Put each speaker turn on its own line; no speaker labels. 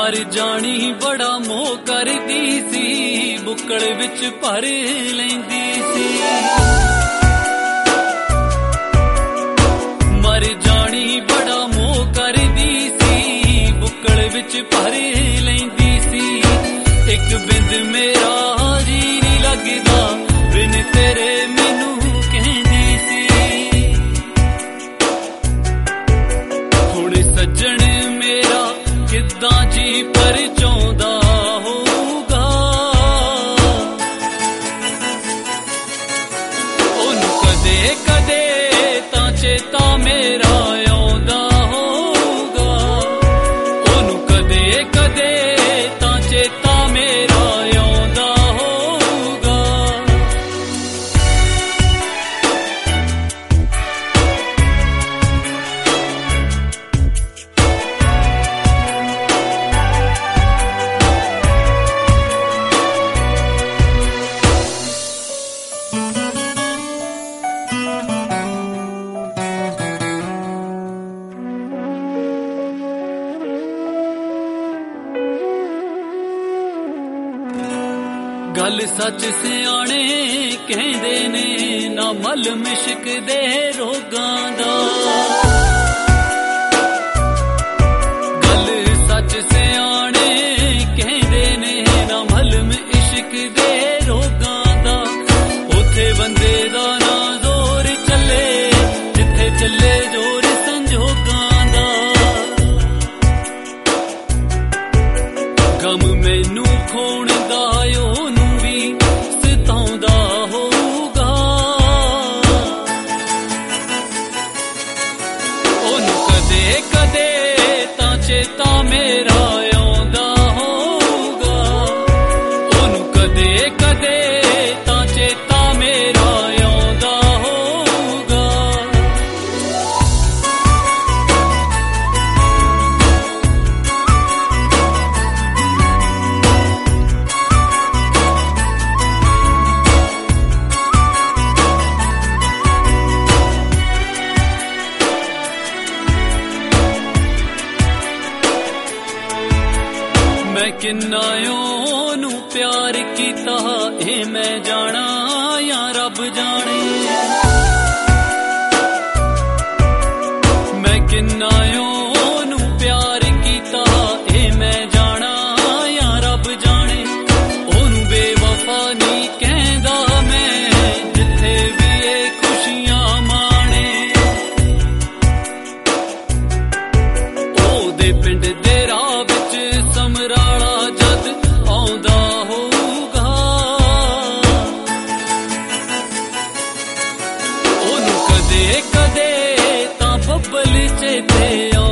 मर जानी बड़ा मोह करदी सी, बुक्कड़ विच भर लैंदी सी। मर जानी बड़ा मोह करदी सी, बुक्कड़ विच भर लैंदी सी। एक बिंद मेरा जी नहीं लगदा, बिन तेरे मैनू कहंदी सी। हुण सज्जण मेरा किद्दां जी परचाउंदा होऊगा, ओनू कदे कदे तां चेता मेरा आउंदा होऊगा, ओनू कदे कदे तां चेता मेरा आउंदा होऊगा। गल सच सियाणे कहंदे ने, ना मल मिशक दे रोगां दा। गल सच सियाणे कहंदे ने, ना मल इश्क दे रोगां दा। उथे बंदे दा ना जोर चले, जिथे चले जोर संजोगां दा। गम मैनू खोण दा ओनू भी सताउंदा होऊगा, ओनू कदे कदे तां चेता मेरा आउंदा होऊगा, ओनू कदे कदे तां चेता मेरा आउंदा होऊगा। मैं किन्ना ओनू प्यार कीता, ए मैं जाना या रब जाने। मैं किन्ना ओनू प्यार कीता, ए मैं जाना या रब जाने। ओनू बेवफा नहीं कहंदा मैं, जिथे भी ए खुशियां माणे। ओदे पिंड दे राह विच समराला जद आउंदा होऊगा, ओनू कदे कदे तां बब्बल चेते